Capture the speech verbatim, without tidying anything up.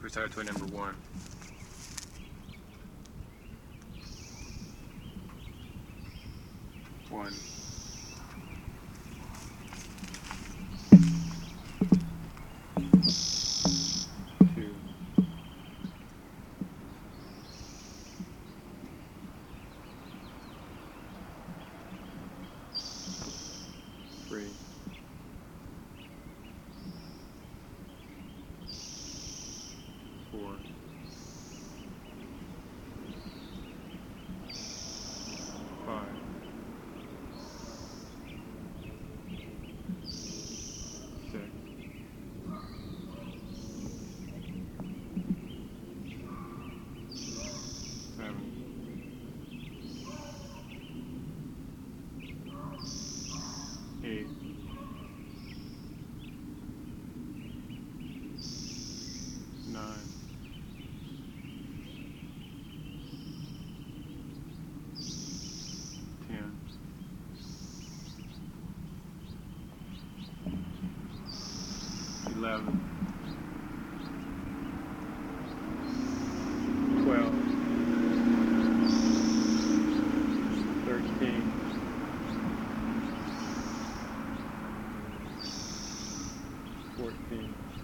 favorite territory number one. One. Two. Three. Four. Five. Six. Seven. Eight. Nine. Ten. Eleven.